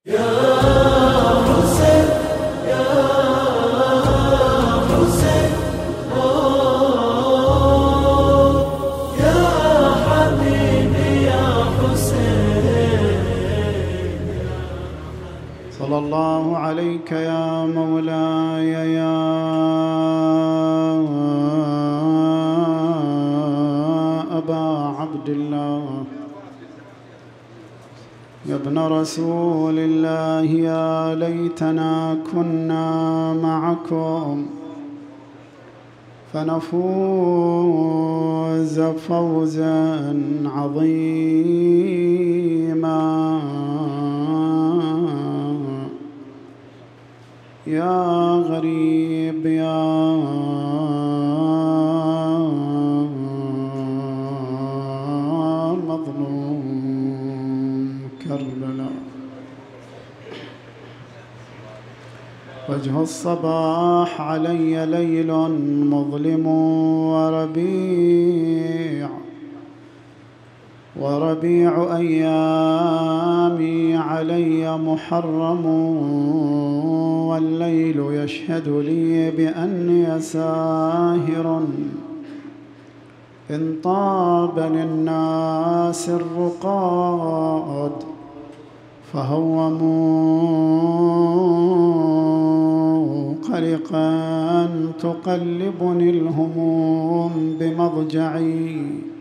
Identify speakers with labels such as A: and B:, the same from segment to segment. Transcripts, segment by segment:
A: صلى الله عليك يا مولاي يا أبا عبد الله يا ابن رسول الله، يا ليتنا كنا معكم فنفوز فوزا عظيما. يا غريب يا مظلوم كربلاء، وجه الصباح علي ليل مظلم وربيع أيامي علي محرم، والليل يشهد لي بأني ساهر، إن طاب للناس الرقاد فهوموا قلقا تقلبني الهموم بمضجعي،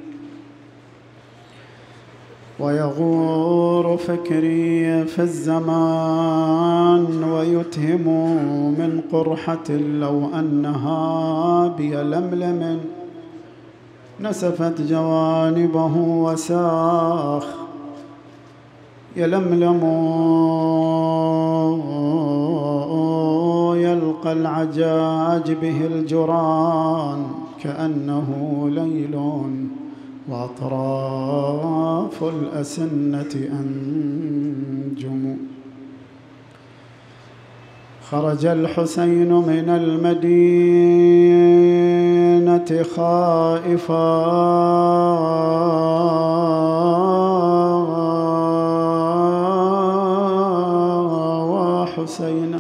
A: ويغور فكري في الزمان ويتهم من قرحة لو أنها بيلملم نسفت جوانبه وساخ، يلملم يلقى العجاج به الجران كأنه ليل وأطراف الأسنة أنجم. خرج الحسين من المدينة خائفا وحسينا،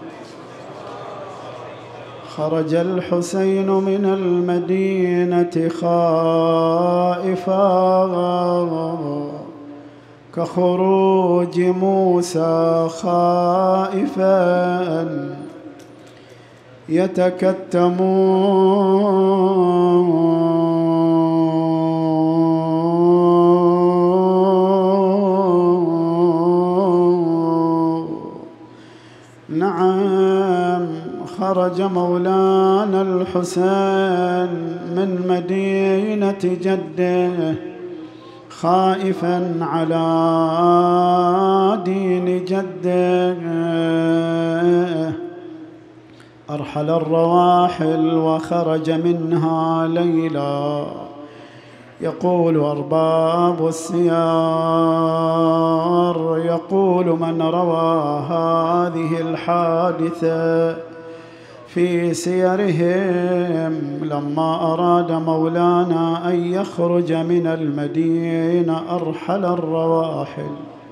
A: خرج الحسين من المدينة خائفا كخروج موسى خائفا يتكتم نعم، خرج مولانا الحسين من مدينة جده خائفا على دين جده، أرحل الرواحل وخرج منها ليلا. يقول أرباب السيار، يقول من روى هذه الحادثة في سيرهم، لما أراد مولانا أن يخرج من المدينة أرحل الرواحل،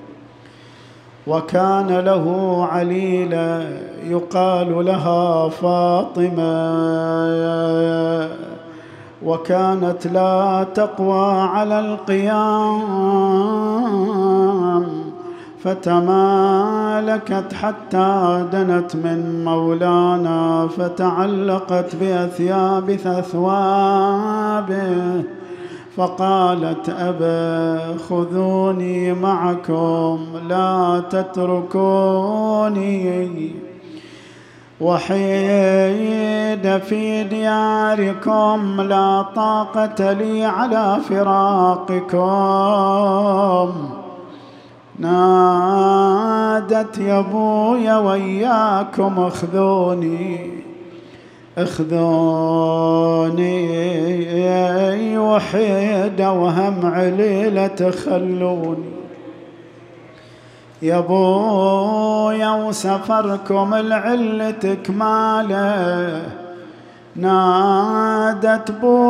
A: وكان له عليلة يقال لها فاطمة، وكانت لا تقوى على القيام، فتمالكت حتى دنت من مولانا فتعلقت بأثياب أثوابه، فقالت أبا خذوني معكم لا تتركوني وحيد في دياركم، لا طاقة لي على فراقكم. نادت يا ابويا وياكم اخذوني اخذوني، وحيدة وهم عليلة تخلوني يا ابويا، وسفركم العلة تكماله. نادت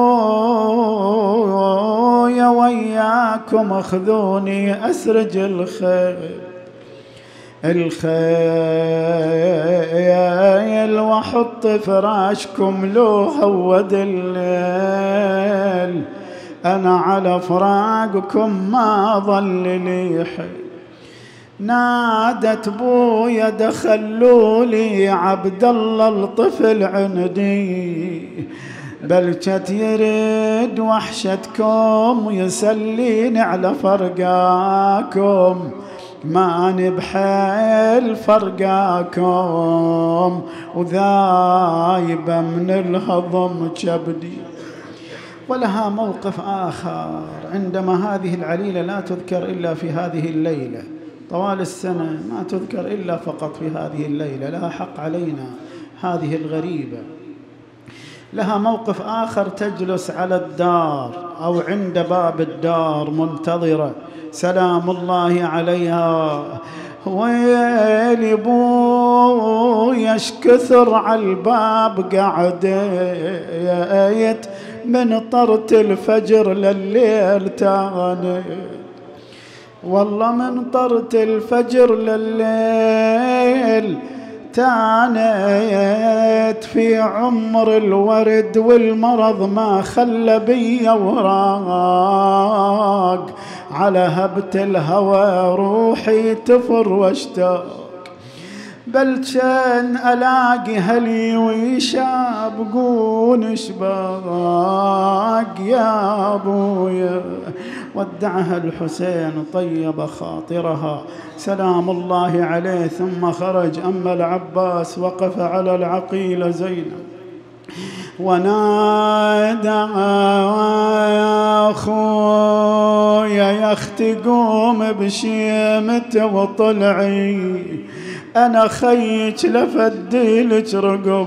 A: بويا وياكم اخذوني أسرج الخيل، الخيل وحط فراشكم لو هود الليل، أنا على فراقكم ما ظل لي حيل. نادت بويا دخلوا لي عبد الله الطفل عندي، بلجت يرد وحشتكم ويسليني على فرقاكم، ما نبحل فرقاكم وذايبة من الهضم كبدي. ولها موقف آخر عندما هذه العليلة لا تذكر إلا في هذه الليلة، طوال السنة ما تذكر إلا فقط في هذه الليلة، لها حق علينا هذه الغريبة. لها موقف آخر، تجلس على الدار أو عند باب الدار منتظرة سلام الله عليها، ويلي بويا اش كثر على الباب قعدت من طرت الفجر لليل تاني، والله من طرت الفجر لليل تانيت، في عمر الورد والمرض ما خلى بي وراق، على هبة الهوى روحي تفر واشتاق، بل كان ألاقي هلي ويشابقون شباق يا أبويا. ودعها الحسين طيب خاطرها سلام الله عليه، ثم خرج. أما العباس وقف على العقيلة زينب ونادى يا أخويا يا أختي قوم بشيمته وطلعي، أنا خيك لفديلك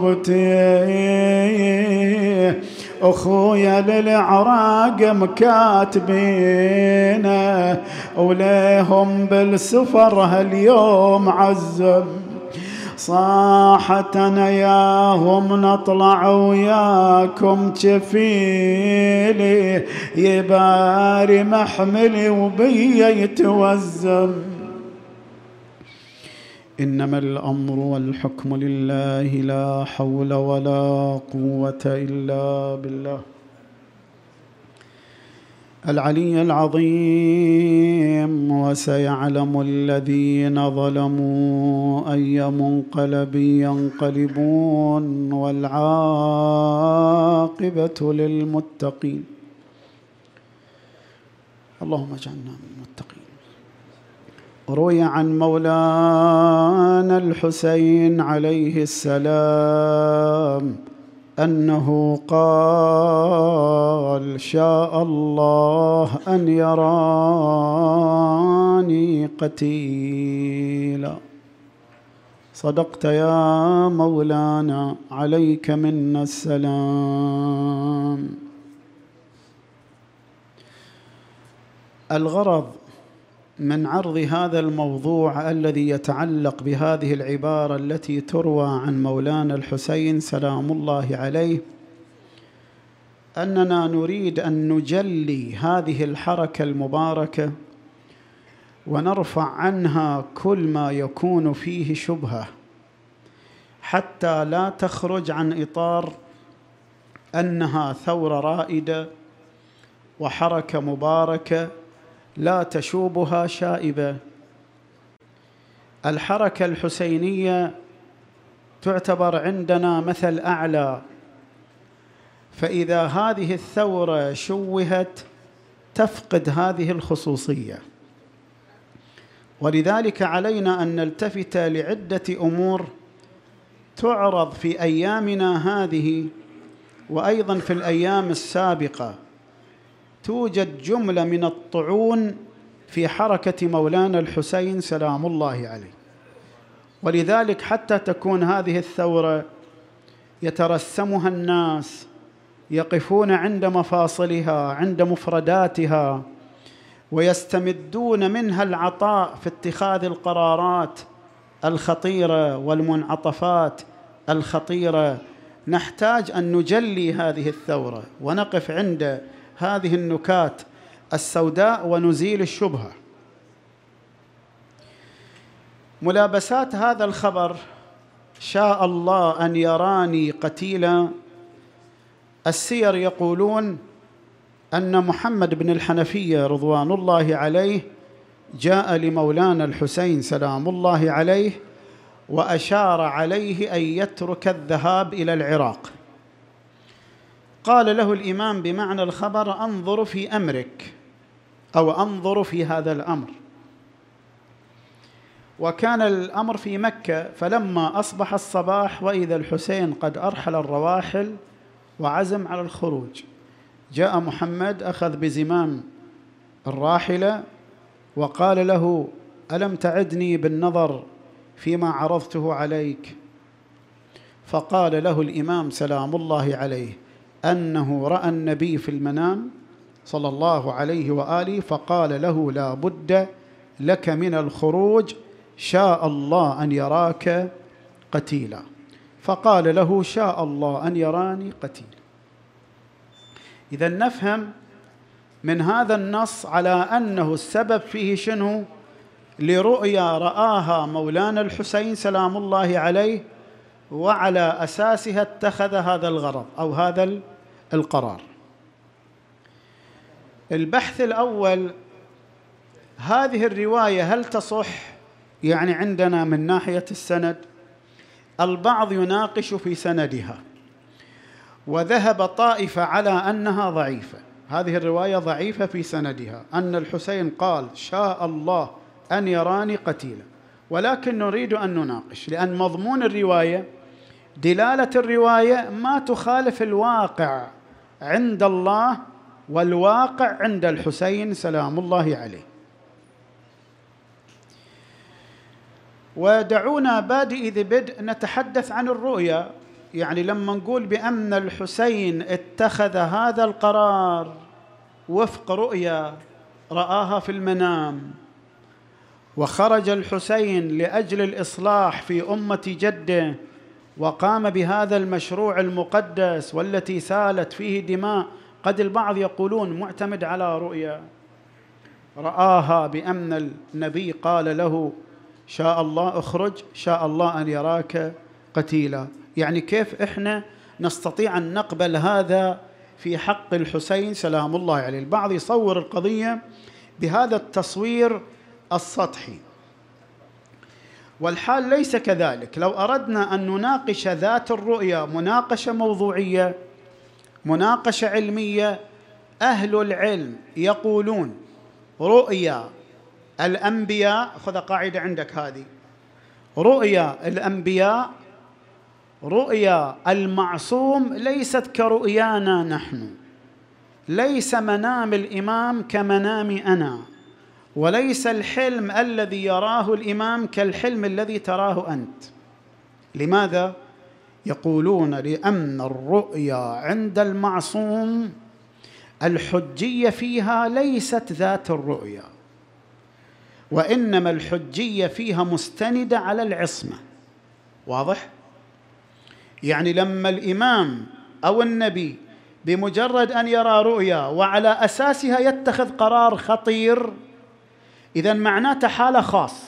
A: رقبتي، أخويا للعراق مكاتبينه وليهم بالسفر هاليوم عزم، صاحت أنا ياهم نطلع وياكم كفيلي، يباري محملي وبي يتوزم. إنما الأمر والحكم لله، لا حول ولا قوة إلا بالله العلي العظيم. وسيعلم الذين ظلموا أي منقلب ينقلبون، والعاقبة للمتقين. اللهم اجعلنا من المتقين. روي عن مولانا الحسين عليه السلام أنه قال: شاء الله أن يراني قتيلا. صدقت يا مولانا، عليك منا السلام. الغرض من عرض هذا الموضوع الذي يتعلق بهذه العبارة التي تروى عن مولانا الحسين سلام الله عليه، أننا نريد أن نجلي هذه الحركة المباركة ونرفع عنها كل ما يكون فيه شبهة، حتى لا تخرج عن إطار أنها ثورة رائدة وحركة مباركة لا تشوبها شائبة. الحركة الحسينية تعتبر عندنا مثل أعلى، فإذا هذه الثورة شوهت تفقد هذه الخصوصية، ولذلك علينا أن نلتفت لعدة أمور تعرض في أيامنا هذه وأيضا في الأيام السابقة. توجد جملة من الطعون في حركة مولانا الحسين سلام الله عليه، ولذلك حتى تكون هذه الثورة يترسمها الناس، يقفون عند مفاصلها عند مفرداتها، ويستمدون منها العطاء في اتخاذ القرارات الخطيرة والمنعطفات الخطيرة. نحتاج أن نجلي هذه الثورة ونقف عند هذه النكات السوداء ونزيل الشبهة. ملابسات هذا الخبر شاء الله أن يراني قتيلا. السير يقولون أن محمد بن الحنفية رضوان الله عليه جاء لمولانا الحسين سلام الله عليه وأشار عليه أن يترك الذهاب إلى العراق. قال له الإمام بمعنى الخبر: أنظر في أمرك، أو أنظر في هذا الأمر. وكان الأمر في مكة، فلما أصبح الصباح وإذا الحسين قد أرحل الرواحل وعزم على الخروج، جاء محمد أخذ بزمام الراحلة وقال له: ألم تعدني بالنظر فيما عرضته عليك؟ فقال له الإمام سلام الله عليه أنه رأى النبي في المنام صلى الله عليه وآله، فقال له: لا بد لك من الخروج، شاء الله أن يراك قتيلا. فقال له: شاء الله أن يراني قتيلا. إذا نفهم من هذا النص على أنه السبب فيه شنو؟ لرؤيا رآها مولانا الحسين سلام الله عليه، وعلى أساسها اتخذ هذا الغرض أو هذا القرار. البحث الأول: هذه الرواية هل تصح؟ يعني عندنا من ناحية السند البعض يناقش في سندها، وذهب طائفة على أنها ضعيفة. هذه الرواية ضعيفة في سندها، أن الحسين قال: شاء الله أن يراني قتيلا، ولكن نريد أن نناقش، لأن مضمون الرواية، دلالة الرواية ما تخالف الواقع عند الله والواقع عند الحسين سلام الله عليه. ودعونا بادئ ذي بدء نتحدث عن الرؤيا. يعني لما نقول بأن الحسين اتخذ هذا القرار وفق رؤيا رآها في المنام، وخرج الحسين لأجل الإصلاح في أمة جده وقام بهذا المشروع المقدس والتي سالت فيه دماء، قد البعض يقولون معتمد على رؤيا رآها بأن النبي قال له: شاء الله اخرج، شاء الله أن يراك قتيلا. يعني كيف إحنا نستطيع أن نقبل هذا في حق الحسين سلام الله عليه؟ البعض يصور القضية بهذا التصوير السطحي، والحال ليس كذلك. لو أردنا أن نناقش ذات الرؤيا مناقشة موضوعية، مناقشة علمية، أهل العلم يقولون رؤيا الأنبياء، خذ قاعدة عندك هذه: رؤيا الأنبياء، رؤيا المعصوم ليست كرؤيانا نحن. ليس منام الإمام كمنام أنا، وليس الحلم الذي يراه الإمام كالحلم الذي تراه أنت. لماذا؟ يقولون لأن الرؤيا عند المعصوم الحجية فيها ليست ذات الرؤيا، وإنما الحجية فيها مستندة على العصمة. واضح؟ يعني لما الإمام أو النبي بمجرد أن يرى رؤيا وعلى أساسها يتخذ قرار خطير، إذن معناته حالة خاص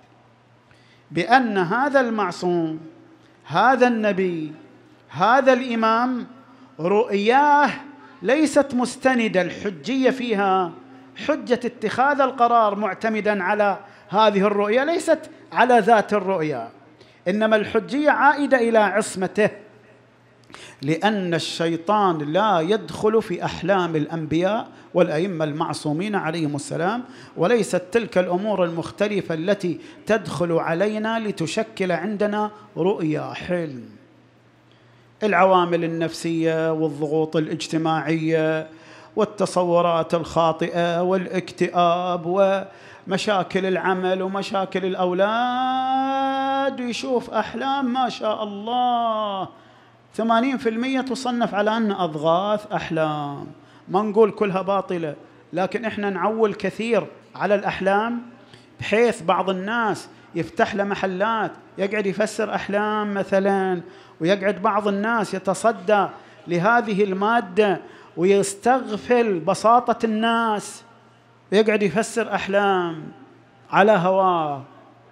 A: بأن هذا المعصوم، هذا النبي، هذا الإمام، رؤياه ليست مستندة، الحجية فيها حجة اتخاذ القرار معتمدا على هذه الرؤية، ليست على ذات الرؤيا، إنما الحجية عائدة إلى عصمته، لأن الشيطان لا يدخل في أحلام الأنبياء والأئمة المعصومين عليهم السلام، وليست تلك الأمور المختلفة التي تدخل علينا لتشكل عندنا رؤيا حلم. العوامل النفسية والضغوط الاجتماعية والتصورات الخاطئة والاكتئاب ومشاكل العمل ومشاكل الأولاد، يشوف أحلام ما شاء الله 80% تصنف على أن أضغاث أحلام. ما نقول كلها باطلة، لكن إحنا نعول كثير على الأحلام، بحيث بعض الناس يفتح له محلات يقعد يفسر أحلام مثلا، ويقعد بعض الناس يتصدى لهذه المادة ويستغفل بساطة الناس ويقعد يفسر أحلام على هواه.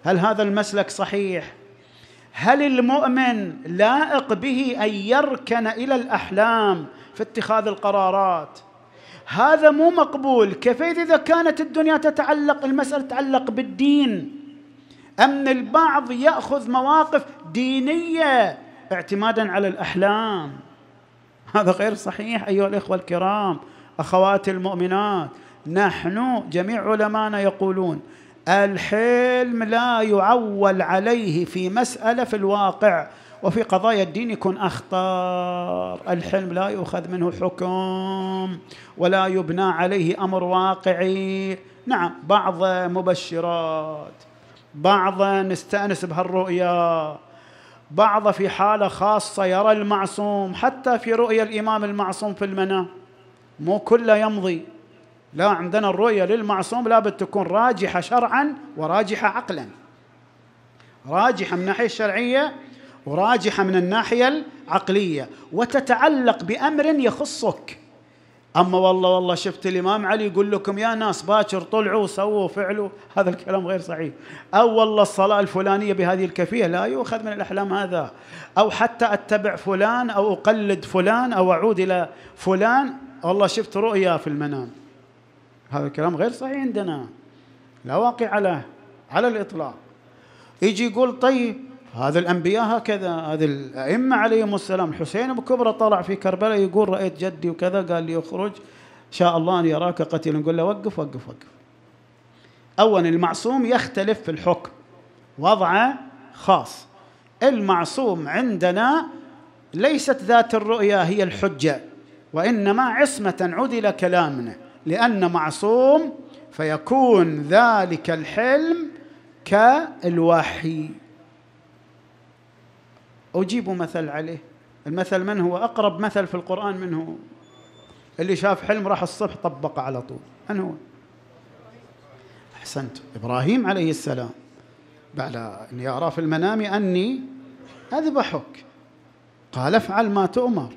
A: هل هذا المسلك صحيح؟ هل المؤمن لائق به أن يركن إلى الأحلام في اتخاذ القرارات؟ هذا مو مقبول. كيف إذا كانت الدنيا المسألة تتعلق بالدين؟ أمن البعض يأخذ مواقف دينية اعتمادا على الأحلام. هذا غير صحيح أيها الإخوة الكرام، أخواتي المؤمنات. نحن جميع علماءنا يقولون الحلم لا يعول عليه في مسألة في الواقع، وفي قضايا الدين يكون أخطر. الحلم لا يؤخذ منه حكم ولا يبنى عليه أمر واقعي. نعم، بعض مبشرات، بعض نستأنس بهالرؤيا، بعض في حالة خاصة يرى المعصوم، حتى في رؤيا الإمام المعصوم في المنام مو كله يمضي. لا، عندنا الرؤية للمعصوم لابد تكون راجحة شرعا وراجحة عقلا، راجحة من الناحية الشرعية وراجحة من الناحية العقلية، وتتعلق بأمر يخصك. أما والله شفت الإمام علي يقول لكم يا ناس باكر طلعوا سووا فعلوا، هذا الكلام غير صحيح. أو والله الصلاة الفلانية بهذه الكيفية، لا يؤخذ من الأحلام هذا. أو حتى أتبع فلان أو أقلد فلان أو أعود إلى فلان، والله شفت رؤيا في المنام، هذا الكلام غير صحيح عندنا، لا واقع على الإطلاق. يجي يقول طيب هذا الأنبياء هكذا، هذه الأئمة عليهم السلام. الحسين بكبرى طلع في كربلاء يقول رأيت جدي وكذا، قال لي اخرج شاء الله أن يراك قتيلا. نقول له وقف وقف وقف. أولا المعصوم يختلف في الحكم، وضعه خاص. المعصوم عندنا ليست ذات الرؤيا هي الحجة، وإنما عصمة عدل كلامنا، لأن معصوم فيكون ذلك الحلم كالوحي. أجيب مثل عليه. المثل من هو أقرب مثل في القرآن؟ من هو اللي شاف حلم راح الصبح طبق على طول؟ من هو؟ أحسنت، إبراهيم عليه السلام. بعد أن يرى في المنام أني أذبحك قال افعل ما تؤمر.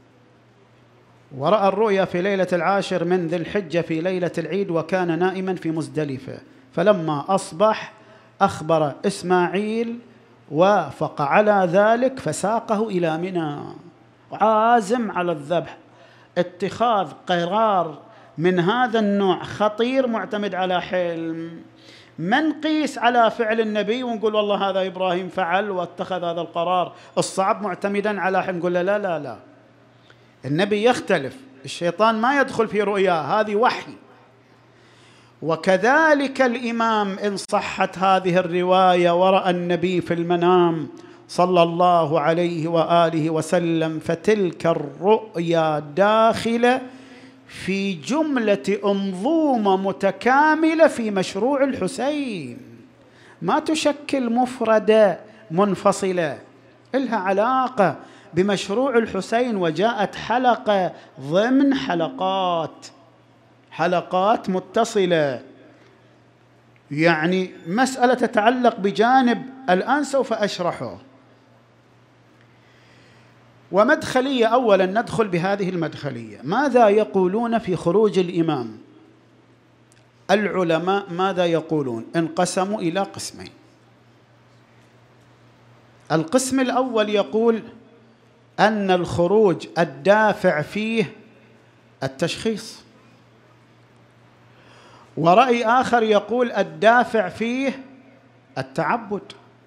A: ورأى الرؤيا في ليلة 10 من ذي الحجة في ليلة العيد، وكان نائما في مزدلفة، فلما أصبح أخبر إسماعيل، وافق على ذلك فساقه إلى منى، عازم على الذبح. اتخاذ قرار من هذا النوع خطير، معتمد على حلم. ما نقيس على فعل النبي ونقول والله هذا إبراهيم فعل واتخذ هذا القرار الصعب معتمدا على حلم، نقول لا لا لا، النبي يختلف، الشيطان ما يدخل في رؤياه، هذه وحي. وكذلك الإمام إن صحت هذه الرواية ورأى النبي في المنام صلى الله عليه وآله وسلم، فتلك الرؤيا داخلة في جملة أنظومة متكاملة في مشروع الحسين، ما تشكل مفردة منفصلة، إلها علاقة بمشروع الحسين، وجاءت حلقة ضمن حلقات متصلة. يعني مسألة تتعلق بجانب الآن سوف أشرحه. ومدخلية، أولا ندخل بهذه المدخلية. ماذا يقولون في خروج الإمام؟ العلماء ماذا يقولون؟ انقسموا إلى قسمين. القسم الأول يقول أن الخروج الدافع فيه التشخيص، ورأي آخر يقول الدافع فيه التعبد.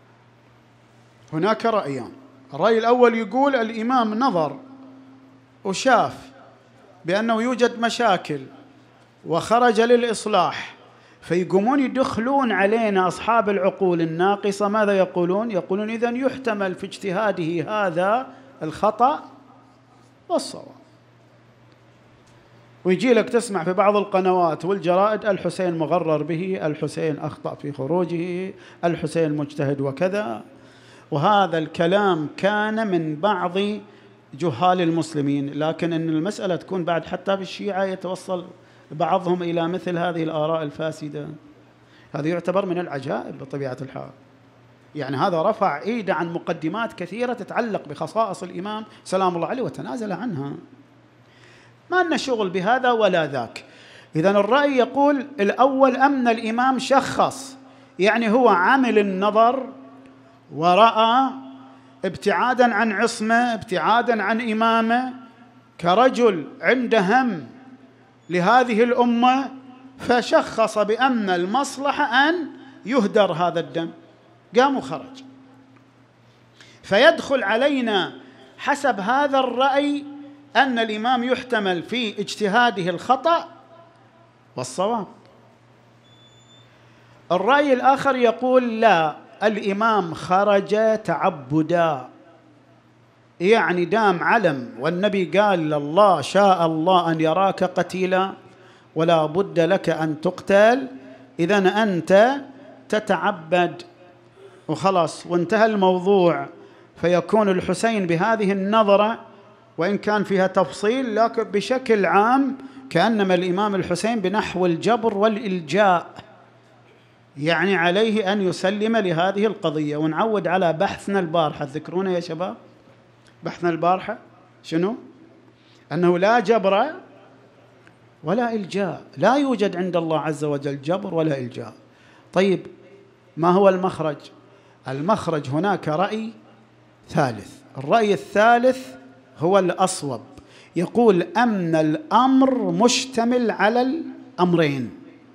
A: هناك رأيان. الرأي الأول يقول الإمام نظر وشاف بأنه يوجد مشاكل وخرج للإصلاح، فيقومون يدخلون علينا أصحاب العقول الناقصة. ماذا يقولون؟ يقولون إذن يحتمل في اجتهاده هذا الخطأ والصواب. ويجي لك تسمع في بعض القنوات والجرائد الحسين مغرر به، الحسين أخطأ في خروجه، الحسين مجتهد وكذا. وهذا الكلام كان من بعض جهال المسلمين، لكن أن المسألة تكون بعد حتى في الشيعة يتوصل بعضهم إلى مثل هذه الآراء الفاسدة، هذا يعتبر من العجائب بطبيعة الحال. يعني هذا رفع إيده عن مقدمات كثيرة تتعلق بخصائص الإمام سلام الله عليه وتنازل عنها. ما لنا شغل بهذا ولا ذاك. إذن الرأي يقول الأول أن الإمام شخص يعني هو عامل النظر ورأى ابتعادا عن عصمة، ابتعادا عن إمامة، كرجل عنده هم لهذه الأمة، فشخص بأن المصلحة أن يهدر هذا الدم، قام وخرج. فيدخل علينا حسب هذا الرأي أن الإمام يحتمل في اجتهاده الخطأ والصواب. الرأي الآخر يقول لا، الإمام خرج تعبدا، يعني دام علم والنبي قال الله شاء الله أن يراك قتيلا ولا بد لك أن تقتل، إذن أنت تتعبد وخلاص وانتهى الموضوع. فيكون الحسين بهذه النظرة، وإن كان فيها تفصيل، لكن بشكل عام كأنما الإمام الحسين بنحو الجبر والإلجاء، يعني عليه أن يسلم لهذه القضية. ونعود على بحثنا البارحة، تذكرونه يا شباب بحثنا البارحة شنو؟ أنه لا جبر ولا إلجاء، لا يوجد عند الله عز وجل جبر ولا إلجاء. طيب ما هو المخرج؟ المخرج هناك رأي ثالث، الرأي الثالث هو الأصوب، يقول أن الأمر مشتمل على الأمرين،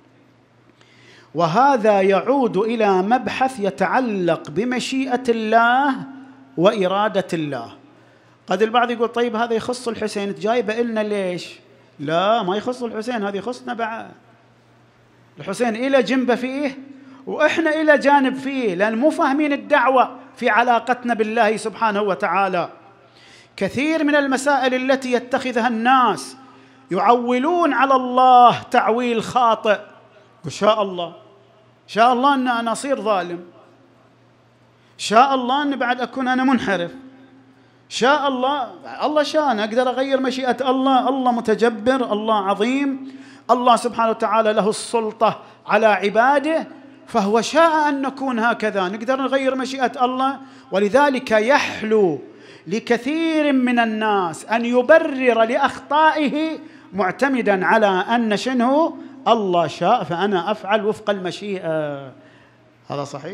A: وهذا يعود إلى مبحث يتعلق بمشيئة الله وإرادة الله. قد البعض يقول طيب هذا يخص الحسين، جايبه إلنا ليش؟ لا، ما يخص الحسين، هذا يخصنا بعد. الحسين إلى جنبه فيه وإحنا إلى جانب فيه، لأن مو فاهمين الدعوة في علاقتنا بالله سبحانه وتعالى. كثير من المسائل التي يتخذها الناس يعولون على الله تعويل خاطئ، وشاء الله، شاء الله أن أنا أصير ظالم، شاء الله أن بعد أكون أنا منحرف، شاء الله، الله شاء أنا أقدر أغير مشيئة الله، الله متجبر، الله عظيم، الله سبحانه وتعالى له السلطة على عباده، فهو شاء أن نكون هكذا، نقدر نغير مشيئة الله. ولذلك يحلو لكثير من الناس أن يبرر لأخطائه معتمدا على أن شنو؟ الله شاء فأنا أفعل وفق المشيئة. هذا صحيح؟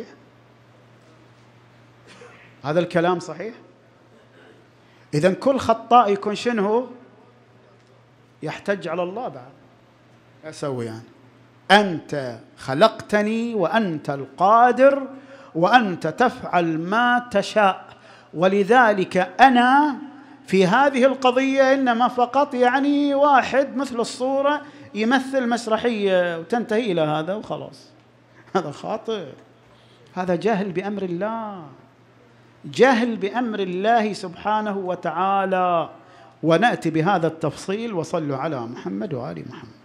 A: هذا الكلام صحيح؟ إذن كل خطاء يكون شنو؟ يحتج على الله بعد. أسوي يعني أنت خلقتني وأنت القادر وأنت تفعل ما تشاء، ولذلك أنا في هذه القضية إنما فقط يعني واحد مثل الصورة يمثل مسرحية وتنتهي إلى هذا وخلاص. هذا خاطئ، هذا جهل بأمر الله، جهل بأمر الله سبحانه وتعالى. ونأتي بهذا التفصيل، وصلوا على محمد وآل محمد.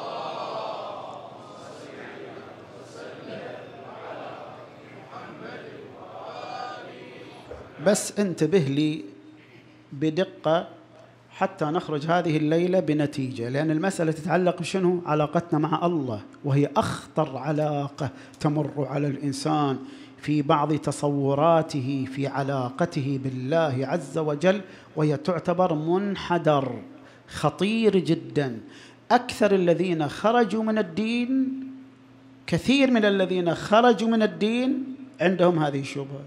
A: بس انتبه لي بدقة حتى نخرج هذه الليلة بنتيجة، لأن المسألة تتعلق بشنو؟ علاقتنا مع الله، وهي أخطر علاقة تمر على الإنسان في بعض تصوراته في علاقته بالله عز وجل، وهي تعتبر منحدر خطير جدا. أكثر الذين خرجوا من الدين، كثير من الذين خرجوا من الدين عندهم هذه الشبهة.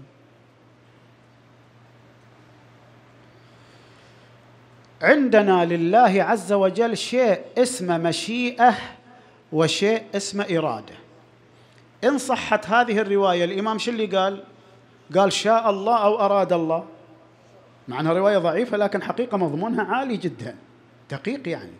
A: عندنا لله عز وجل شيء اسمه مشيئة وشيء اسمه إرادة. إن صحت هذه الرواية، الإمام شو اللي قال؟ قال شاء الله أو أراد الله، مع أنها رواية ضعيفة لكن حقيقة مضمونها عالي جدا، دقيق يعني.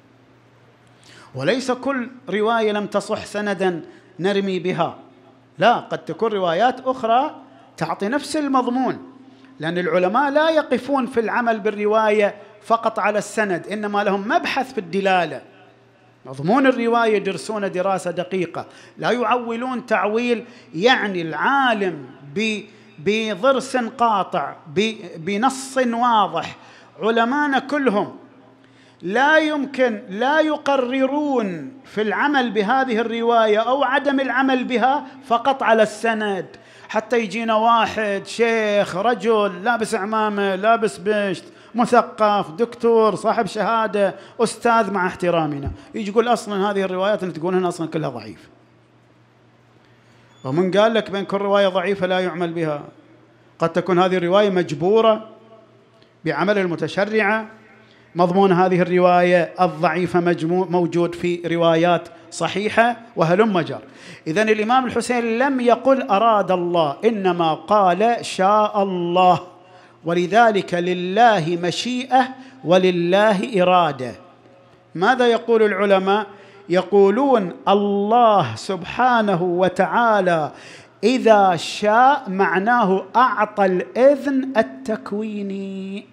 A: وليس كل رواية لم تصح سندا نرمي بها، لا، قد تكون روايات أخرى تعطي نفس المضمون، لأن العلماء لا يقفون في العمل بالرواية فقط على السند، إنما لهم مبحث في الدلالة، مضمون الرواية يدرسون دراسة دقيقة، لا يعولون تعويل يعني العالم بضرس قاطع بنص واضح. علماءنا كلهم لا يمكن لا يقررون في العمل بهذه الرواية أو عدم العمل بها فقط على السند، حتى يجينا واحد شيخ رجل لابس عمامة لابس بشت مثقف دكتور صاحب شهادة أستاذ مع احترامنا، يجي يقول أصلا هذه الروايات اللي تقولونها أصلا كلها ضعيف. ومن قال لك بين كل رواية ضعيفة لا يعمل بها؟ قد تكون هذه الرواية مجبورة بعمل المتشرعة، مضمون هذه الرواية الضعيفة موجود في روايات صحيحة وهلم جر. إذن الإمام الحسين لم يقل أراد الله، إنما قال شاء الله، ولذلك لله مشيئة ولله إرادة. ماذا يقول العلماء؟ يقولون الله سبحانه وتعالى إذا شاء معناه أعطى الإذن التكويني،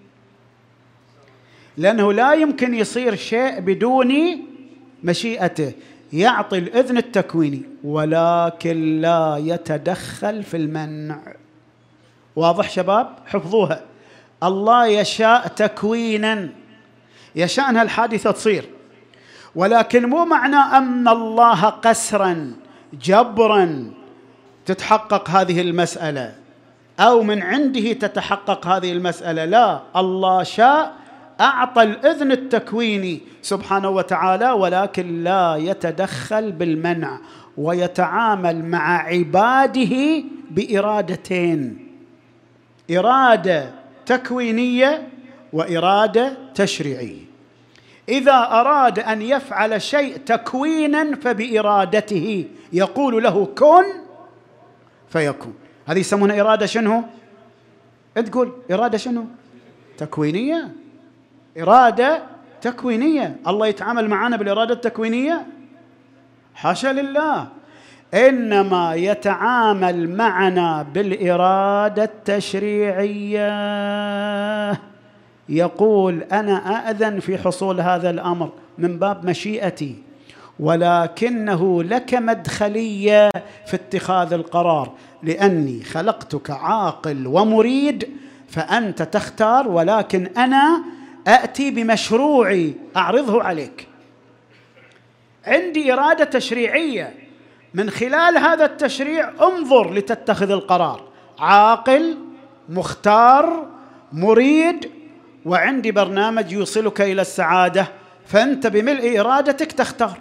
A: لأنه لا يمكن يصير شيء بدون مشيئته، يعطي الإذن التكويني، ولكن لا يتدخل في المنع. واضح شباب؟ حفظوها. الله يشاء تكوينا، يشاء أن الحادثة تصير، ولكن مو معنى أن الله قسرا جبرا تتحقق هذه المسألة أو من عنده تتحقق هذه المسألة، لا، الله شاء أعطى الإذن التكويني سبحانه وتعالى، ولكن لا يتدخل بالمنع، ويتعامل مع عباده بإرادتين: إرادة تكوينية وإرادة تشريعية. إذا أراد أن يفعل شيء تكوينا فبإرادته يقول له كن فيكون. هذه يسمونها إرادة شنو؟ تقول إرادة شنو؟ تكوينية. إرادة تكوينية. الله يتعامل معنا بالإرادة التكوينية؟ حاشا لله، إنما يتعامل معنا بالإرادة التشريعية. يقول أنا أأذن في حصول هذا الأمر من باب مشيئتي، ولكنه لك مدخلية في اتخاذ القرار، لأني خلقتك عاقل ومريد، فأنت تختار، ولكن أنا أأتي بمشروعي أعرضه عليك. عندي إرادة تشريعية، من خلال هذا التشريع انظر لتتخذ القرار، عاقل مختار مريد، وعندي برنامج يوصلك إلى السعادة، فأنت بملء إرادتك تختار.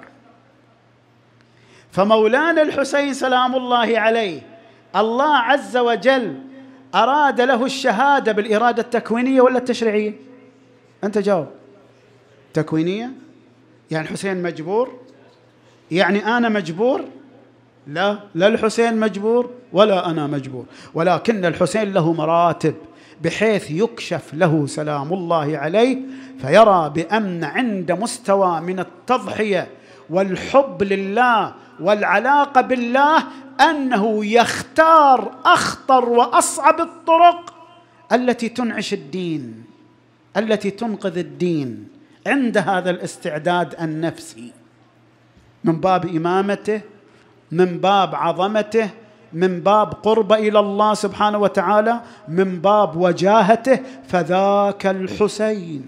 A: فمولانا الحسين سلام الله عليه الله عز وجل أراد له الشهادة بالإرادة التكوينية ولا التشريعية؟ أنت جاوب. تكوينية؟ يعني الحسين مجبور؟ يعني أنا مجبور؟ لا، لا الحسين مجبور ولا أنا مجبور، ولكن الحسين له مراتب بحيث يكشف له سلام الله عليه، فيرى بأن عند مستوى من التضحية والحب لله والعلاقة بالله أنه يختار أخطر وأصعب الطرق التي تنعش الدين، التي تنقذ الدين، عند هذا الاستعداد النفسي، من باب إمامته، من باب عظمته، من باب قرب إلى الله سبحانه وتعالى، من باب وجاهته، فذاك الحسين.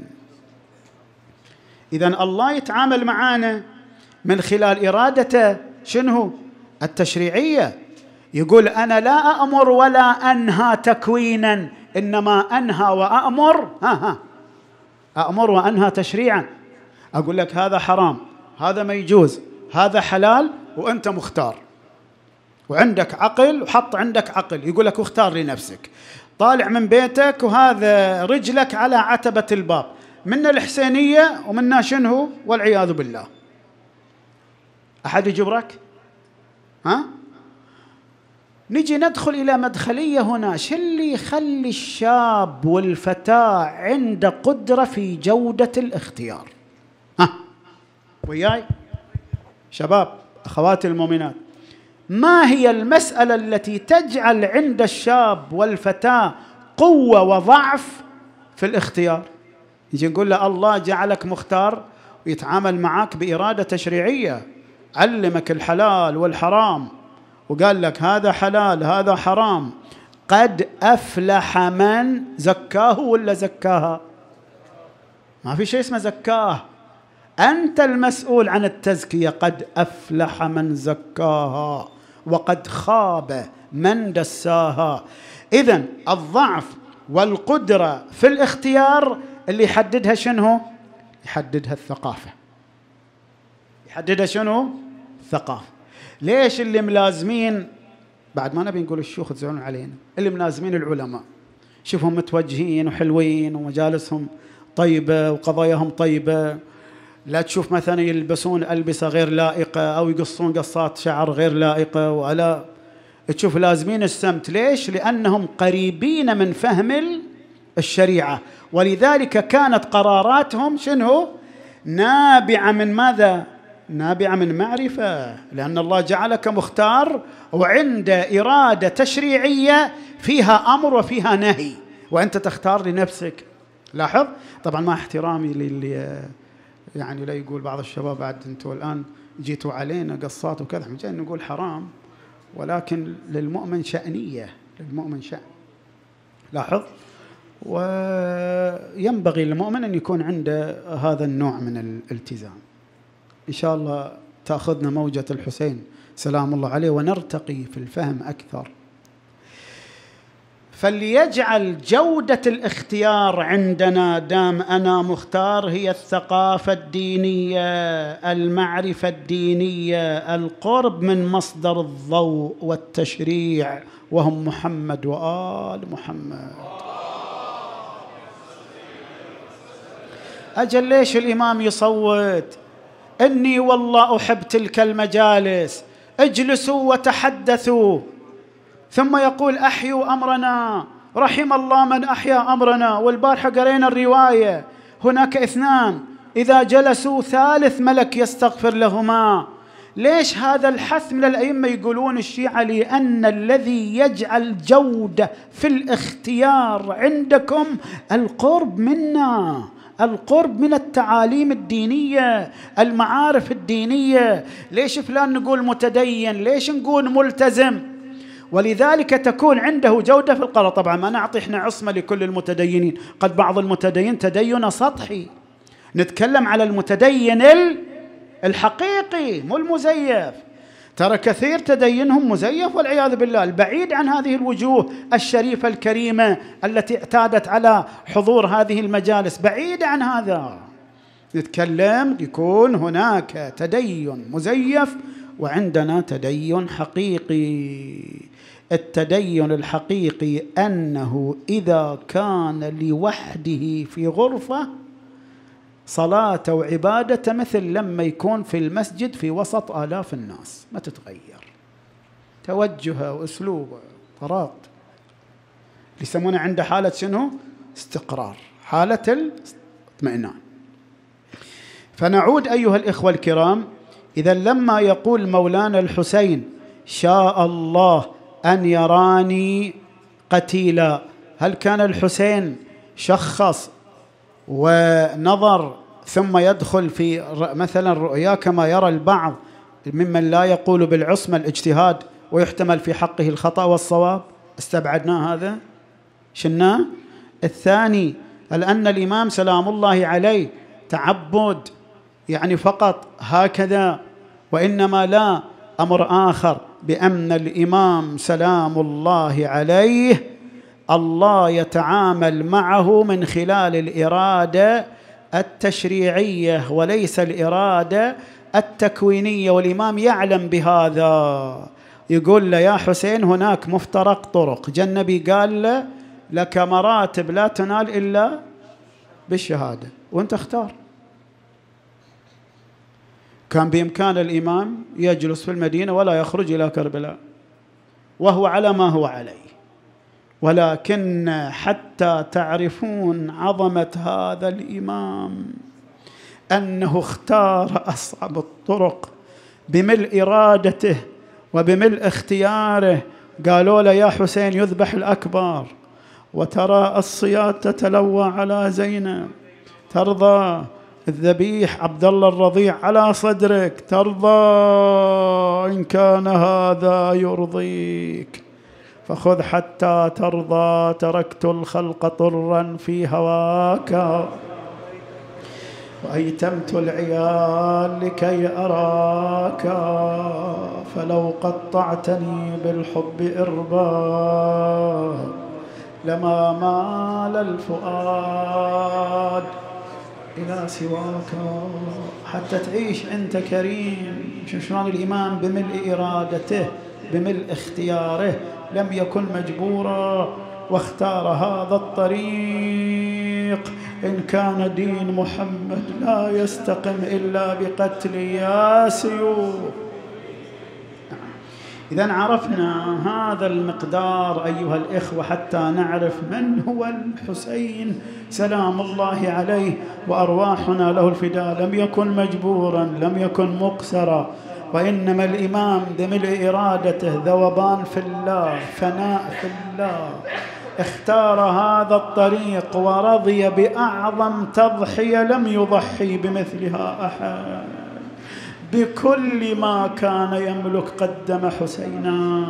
A: إذن الله يتعامل معنا من خلال إرادته شنو؟ التشريعية. يقول أنا لا أأمر ولا أنهى تكوينا، إنما أنهى وأأمر، أأمر وأنهى تشريعا. أقول لك هذا حرام، هذا ما يجوز، هذا حلال، وأنت مختار، وعندك عقل، وحط عندك عقل يقول لك اختار لنفسك. طالع من بيتك وهذا رجلك على عتبة الباب، منا الحسينية ومنا شنو والعياذ بالله. أحد يجبرك؟ نجي ندخل إلى مدخلية هنا. شو اللي يخلي الشاب والفتاة عنده قدرة في جودة الاختيار؟ وياي شباب أخواتي المؤمنات، ما هي المسألة التي تجعل عند الشاب والفتاة قوة وضعف في الاختيار؟ يجي نقول له الله جعلك مختار ويتعامل معك بإرادة تشريعية، علمك الحلال والحرام، وقال لك هذا حلال هذا حرام. قد أفلح من زكاه ولا زكاها؟ ما في شيء اسمه زكاه، أنت المسؤول عن التزكية. قد أفلح من زكاها وقد خاب من دساها. إذن الضعف والقدرة في الاختيار اللي يحددها شنو؟ يحددها الثقافة. يحددها شنو؟ الثقافة. ليش اللي ملازمين بعد ما نبي نقول الشيوخ تزعلون علينا، اللي ملازمين العلماء شوفهم متوجهين وحلوين ومجالسهم طيبة وقضاياهم طيبة، لا تشوف مثلا يلبسون ألبسة غير لائقة أو يقصون قصات شعر غير لائقة، ولا تشوف لازمين السمت. ليش؟ لأنهم قريبين من فهم الشريعة، ولذلك كانت قراراتهم شنو؟ نابعة من ماذا؟ نابعة من معرفة، لأن الله جعلك مختار وعند إرادة تشريعية فيها أمر وفيها نهي، وأنت تختار لنفسك. لاحظ طبعا مع احترامي للي يعني لا يقول بعض الشباب بعد أنتوا الآن جيتوا علينا قصات وكذا، جاي نقول حرام، ولكن للمؤمن شأنية، للمؤمن شأن. لاحظ، وينبغي للمؤمن أن يكون عنده هذا النوع من الالتزام. إن شاء الله تأخذنا موجة الحسين سلام الله عليه ونرتقي في الفهم أكثر. فليجعل جودة الاختيار عندنا دام أنا مختار هي الثقافة الدينية، المعرفة الدينية، القرب من مصدر الضوء والتشريع وهم محمد وآل محمد. أجل ليش الإمام يصوت؟ إني والله أحب تلك المجالس، اجلسوا وتحدثوا، ثم يقول أحيوا أمرنا، رحم الله من أحيا أمرنا. والبارحة قرينا الرواية، هناك اثنان إذا جلسوا ثالث ملك يستغفر لهما. ليش هذا الحث من الأئمة؟ يقولون الشيعة لأن الذي يجعل جودة في الاختيار عندكم القرب منا، القرب من التعاليم الدينية، المعارف الدينية. ليش فلان نقول متدين؟ ليش نقول ملتزم؟ ولذلك تكون عنده جودة في القرار. طبعا ما نعطي احنا عصمة لكل المتدينين، قد بعض المتدين تدين سطحي، نتكلم على المتدين الحقيقي مو المزيف. ترى كثير تدينهم مزيف والعياذ بالله، البعيد عن هذه الوجوه الشريفة الكريمة التي اعتادت على حضور هذه المجالس، بعيد عن هذا. نتكلم يكون هناك تدين مزيف وعندنا تدين حقيقي. التدين الحقيقي أنه إذا كان لوحده في غرفة صلاة وعبادة مثل لما يكون في المسجد في وسط آلاف الناس، ما تتغير توجهه وأسلوبه طراط. يسمونه عنده حالة شنو؟ استقرار، حالة الاطمئنان. فنعود أيها الإخوة الكرام، إذا لما يقول مولانا الحسين شاء الله أن يراني قتيلا، هل كان الحسين شخص ونظر ثم يدخل في مثلا رؤيا كما يرى البعض ممن لا يقول بالعصمة الاجتهاد ويحتمل في حقه الخطأ والصواب؟ استبعدنا هذا، شلناه. الثاني، هل أن الإمام سلام الله عليه تعبد يعني فقط هكذا، وإنما لا، أمر آخر بأن الإمام سلام الله عليه الله يتعامل معه من خلال الإرادة التشريعية وليس الإرادة التكوينية، والإمام يعلم بهذا. يقول له يا حسين هناك مفترق طرق، جاء النبي قال له لك مراتب لا تنال إلا بالشهادة، وانت اختار. كان بإمكان الإمام يجلس في المدينة ولا يخرج إلى كربلاء وهو على ما هو عليه، ولكن حتى تعرفون عظمة هذا الإمام أنه اختار أصعب الطرق بملء إرادته وبملء اختياره. قالوا له يا حسين يذبح الأكبر وترى الصياد تتلوى على زينب، ترضى الذبيح عبد الله الرضيع على صدرك، ترضى إن كان هذا يرضيك فخذ حتى ترضى، تركت الخلق طرا في هواك وأيتمت العيال لكي أراك، فلو قطعتني بالحب إربا لما مال الفؤاد إلى سواك. حتى تعيش أنت كريم. شلون الإمام بملء إرادته بملء اختياره، لم يكن مجبورا واختار هذا الطريق. إن كان دين محمد لا يستقم إلا بقتل يا سيوف. إذن عرفنا هذا المقدار أيها الإخوة حتى نعرف من هو الحسين سلام الله عليه وأرواحنا له الفداء. لم يكن مجبورا، لم يكن مقسرا، وإنما الإمام بملء إرادته، ذوبان في الله، فناء في الله، اختار هذا الطريق ورضي بأعظم تضحية لم يضحي بمثلها أحد. بكل ما كان يملك قدم حسينا،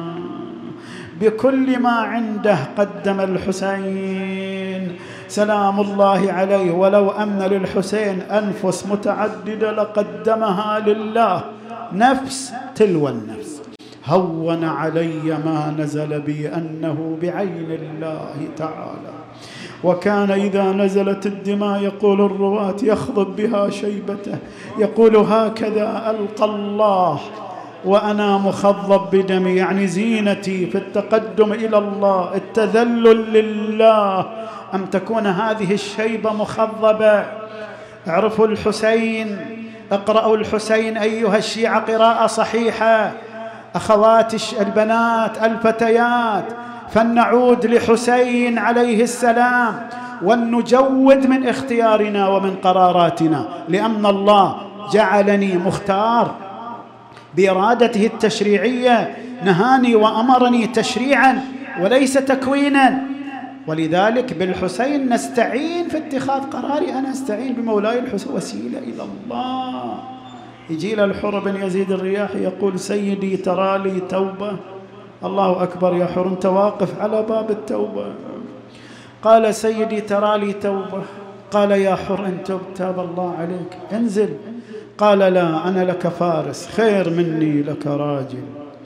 A: بكل ما عنده قدم الحسين سلام الله عليه. ولو أن للحسين أنفس متعددة لقدمها لله، نفس تلو النفس. هون علي ما نزل بي أنه بعين الله تعالى. وكان إذا نزلت الدماء يقول الرواة يخضب بها شيبته، يقول هكذا ألقى الله وأنا مخضب بدمي، يعني زينتي في التقدم إلى الله، التذلل لله، أم تكون هذه الشيبة مخضبة. اعرفوا الحسين، اقرأوا الحسين أيها الشيعة قراءة صحيحة، أخوات البنات الفتيات، فلنعود لحسين عليه السلام ولنجود من اختيارنا ومن قراراتنا، لأن الله جعلني مختار بإرادته التشريعية، نهاني وأمرني تشريعا وليس تكوينا. ولذلك بالحسين نستعين في اتخاذ قراري، أنا أستعين بمولاي الحسين وسيلة إلى الله. يجي له الحر بن يزيد الرياحي يقول سيدي ترى لي توبة. الله أكبر يا حر، أنت واقف على باب التوبة. قال سيدي ترى لي توبة. قال يا حر إن تب تاب الله عليك، انزل. قال لا، أنا لك فارس، خير مني لك راجل.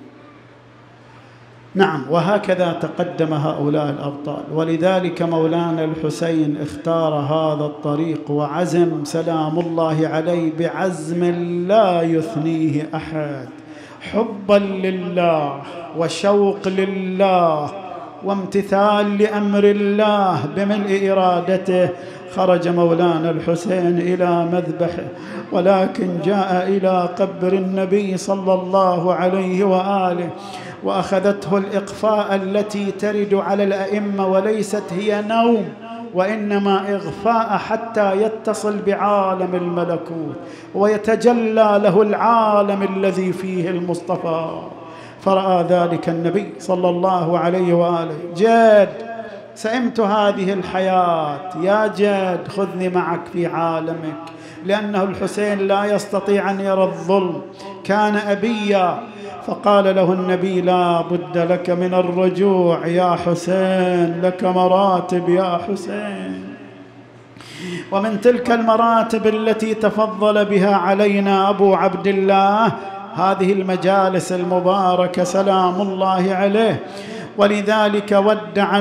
A: نعم، وهكذا تقدم هؤلاء الأبطال. ولذلك مولانا الحسين اختار هذا الطريق وعزم سلام الله عليه بعزم لا يثنيه أحد، حبا لله وشوق لله وامتثال لأمر الله بملء إرادته. خرج مولانا الحسين إلى مذبحه، ولكن جاء إلى قبر النبي صلى الله عليه وآله، وأخذته الإقفاء التي ترد على الأئمة، وليست هي نوم، وإنما إغفاء حتى يتصل بعالم الملكوت ويتجلى له العالم الذي فيه المصطفى. فرأى ذلك النبي صلى الله عليه وآله. جاد، سئمت هذه الحياة يا جاد، خذني معك في عالمك، لأنه الحسين لا يستطيع أن يرى الظلم، كان أبيا. فقال له النبي لا بد لك من الرجوع يا حسين، لك مراتب يا حسين. ومن تلك المراتب التي تفضل بها علينا أبو عبد الله هذه المجالس المباركة سلام الله عليه. ولذلك ودع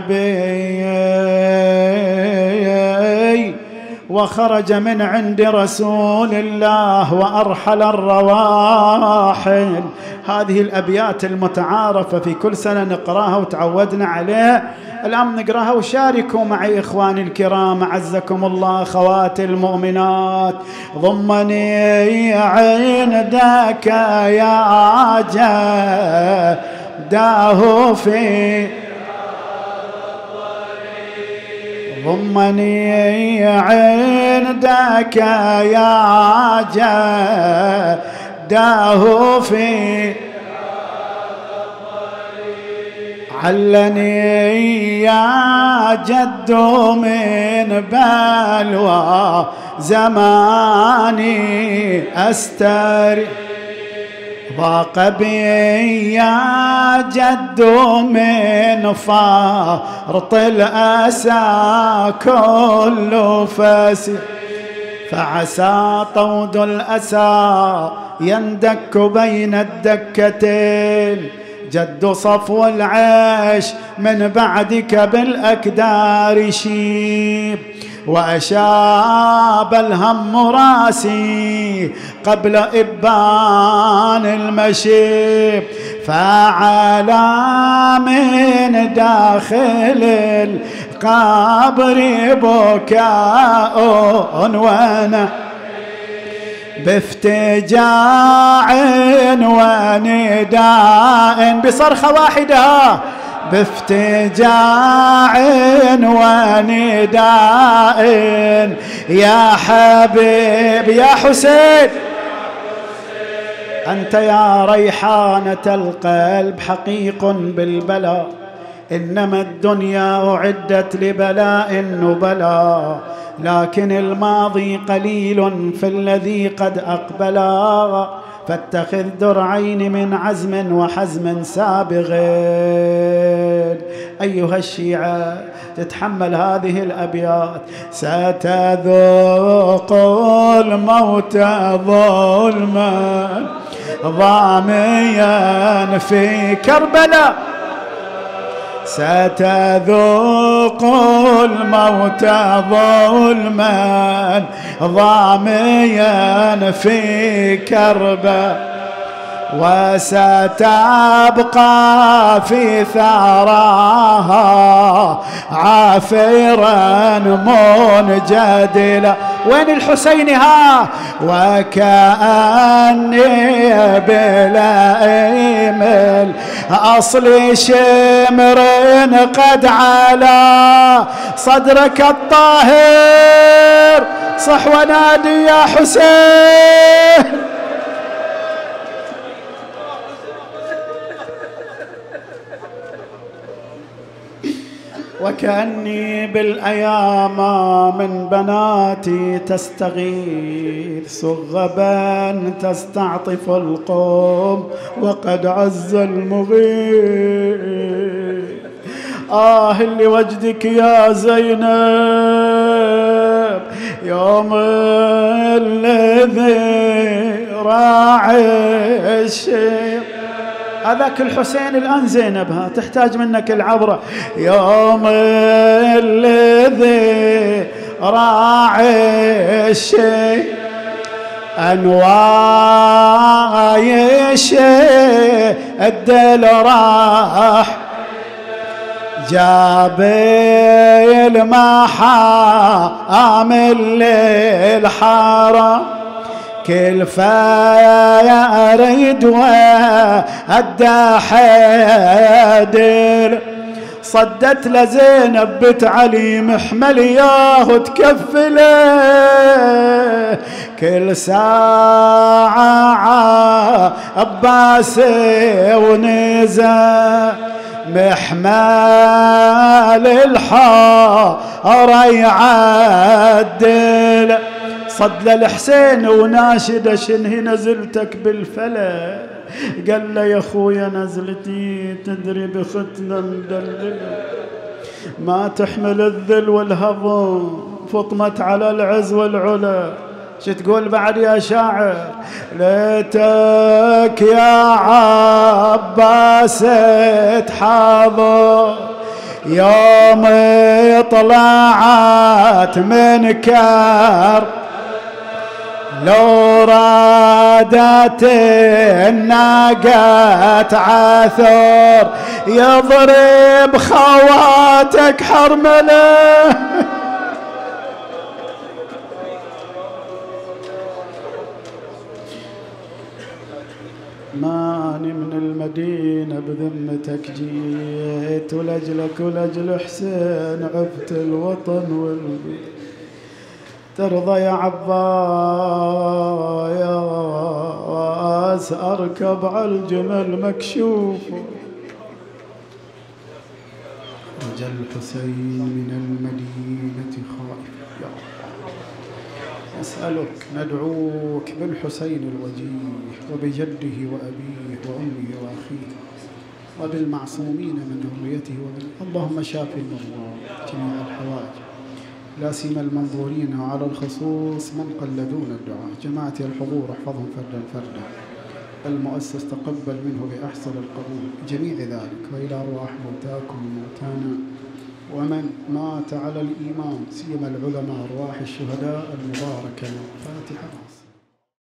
A: النبي وخرج من عند رسول الله وأرحل الرواحل. هذه الأبيات المتعارفة في كل سنة نقراها وتعودنا عليها، الآن نقراها وشاركوا معي إخواني الكرام أعزكم الله أخواتي المؤمنات. ضمني عندك يا جداه في ضمني عندك يا جداه في علني يا جد من بلوى زماني أستري ضاق بي يا جد من فرط الأسى كل فاسي فعسى طود الأسى يندك بين الدكتين جد صفو العيش من بعدك بالأكدار شيب، وأشاب الهم راسي قبل إبان المشيب، فعلى من داخل القبر بكاء وانا بافتجاع ونداء بصرخة واحدة، بافتجاع ونداء يا حبيب يا حسين أنت يا ريحانة القلب حقيق بالبلاء، إنما الدنيا أعدت لبلاء النبلاء، لكن الماضي قليل في الذي قد أقبلا، فاتخذ درعين من عزم وحزم سابغين. أيها الشيعة تتحمل هذه الأبيات: ستذوق الموت ظلما ضاميا في كربلاء، ستذوق الموت ظلما ضاميا في كربلاء، وستبقى في ثراها عافرا منجدلا. وين الحسين ها؟ وكأني بلائم الأصل شمر قد على صدرك الطاهر، صح ونادي يا حسين. وكأني بالأيام من بناتي تستغيث، صغبا تستعطف القوم وقد عز المغيث. اللي وجدك يا زينب يوم الذي راعي الشيخ. هذاك الحسين الآن زينبها تحتاج منك العبرة. يوم الذي راعي الشيء أنوايش الدل راح جابل ما حامل للحرام، كل فايا أريد وأدى حيدر، صدت لزينب بنت علي محمل ياهو تكفله، كل ساعة عباسي ونزا محمل الحار يعدل، صد للحسين وناشد شنهي نزلتك بالفلا، قال له يا خويا نزلتي تدري بختنا مدللة، ما تحمل الذل والهضم فطمت على العز والعلا. شو تقول بعد يا شاعر؟ ليتك يا عباس تحاضر يوم طلعت من كار، لو رادت الناقة عثر يضرب خواتك حرمله. ماني من المدينة بذمتك جيت، ولأجلك ولأجل حسين عفت الوطن والبيت، ترضى يا عباس أركب على الجمل مكشوف، رجا الحسين من المدينة خائف. يا أسألك ندعوك بالحسين الوجيه وبجده وأبيه وأمه وأخيه وبالمعصومين من ذريته اللهم شاف المرضى جميع الحوائج، لا سيما المنظورين وعلى الخصوص من قلدون الدعاء. جماعتي الحضور احفظهم فردا فردا، المؤسس تقبل منه بأحسن القبول جميع ذلك، وإلى أرواح موتاكم وموتانا ومن مات على الإيمان سيما العلماء أرواح الشهداء المباركة. الفاتحة.